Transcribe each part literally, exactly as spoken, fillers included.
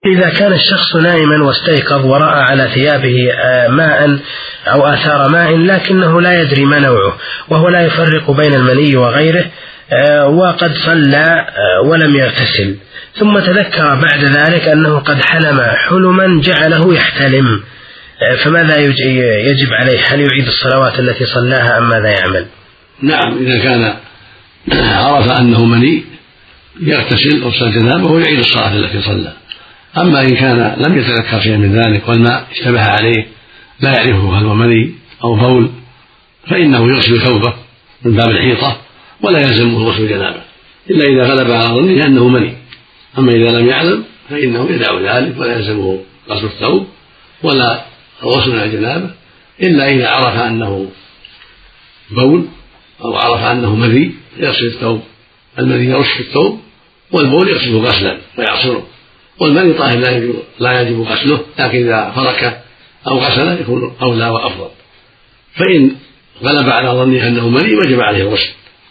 إذا كان الشخص نائما واستيقظ ورأى على ثيابه ماء أو آثار ماء لكنه لا يدري ما نوعه، وهو لا يفرق بين المني وغيره، وقد صلى ولم يغتسل، ثم تذكر بعد ذلك أنه قد حلم حلما جعله يحتلم، فماذا يجب عليه؟ هل يعيد الصلوات التي صلاها أم ماذا يعمل؟ نعم، إذا كان عرف أنه مني يغتسل أو صلى جنابه ويعيد الصلاة التي صلى. أما إن كان لم يتذكر شيئا من ذلك والماء اشتبه عليه لا يعرفه هل هو مني أو بول، فإنه يغسل ثوبه من باب الحيطة ولا يلزمه غسل جنابه إلا إذا غلب على ظنه أنه مني. أما إذا لم يعلم فإنه يدع ذلك ولا يلزمه غسل الثوب ولا غسل الجنابه إلا إذا عرف أنه بول أو عرف أنه مذي يغسل الثوب. المذي يرش في الثوب والبول يغسله غسلا ويعصره، والمني طاهر لا يجب غسله، لكن إذا فرك أو غسله يكون أولى وأفضل. فإن غلب على ظنه أنه مني وجب عليه الغسل،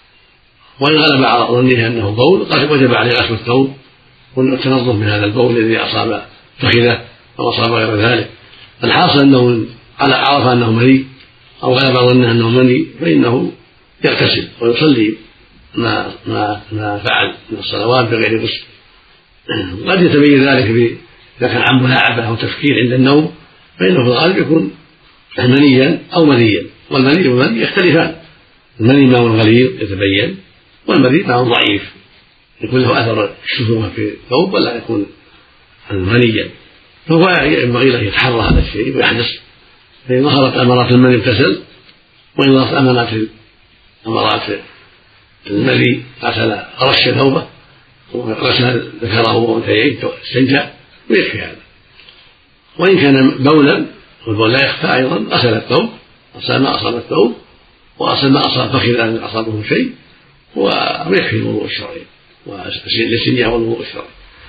وإن غلب على ظنه أنه بول وجب عليه غسل الثوب والتنظف من هذا البول الذي أصاب فخذه أو أصاب غير ذلك. الحاصل أنه على عرف أنه مني أو غلب ظنه أنه مني فإنه يغتسل ويصلي ما ما ما فعل من الصلوات بغير غسل. قد يتبين ذلك إذا كان عن ملاعبة أو تفكير عند النوم، فإنه في الغالب يكون منيا أو مذيا، والمني والمذي يختلفان. المني ماء غليظ يتبين، والمذي ماء ضعيف يكون له أثر الشذوذ في الثوب ولا يكون منيا. فهو ينبغي له يتحرى هذا الشيء ويحدث، فإن ظهرت أمارات المني اغتسل، وإن ظهرت أمارات أمارات المذي غسل رش ثوبه وغسل ذكره وانثيه استنجى ويكفي هذا. وإن كان بولا والبول لا يخفى أيضا غسل الثوب، غسل ما أصاب الثوب وغسل ما أصاب فخذ أن أصابه شيء ويكفي الوضوء الشرعي والاستنجاء والوضوء الشرعي.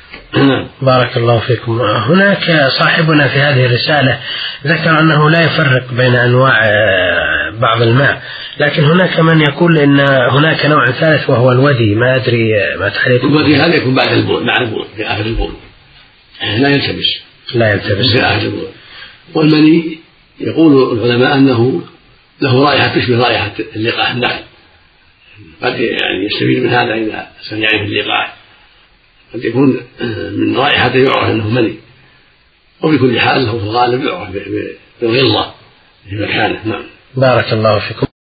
بارك الله فيكم. هناك صاحبنا في هذه الرسالة ذكر أنه لا يفرق بين أنواع بعض الماء، لكن هناك من يقول إن هناك نوع ثالث وهو الودي، ما أدري ما تعرف. الودي هذا يكون بعد البول، مع البول في آخر البول، لا يلتبس لا يلتبس في آخر البول. والمني يقول العلماء أنه له رائحة تشبه رائحة اللقاح النخل، قد يعني يستفيد من هذا إذا كان يعرف اللقاح، قد يكون من رائحته يعرف أنه مني، وبكل حال له في الغالب يعرف بالغلظة في مكانه. نعم. بارك الله فيكم.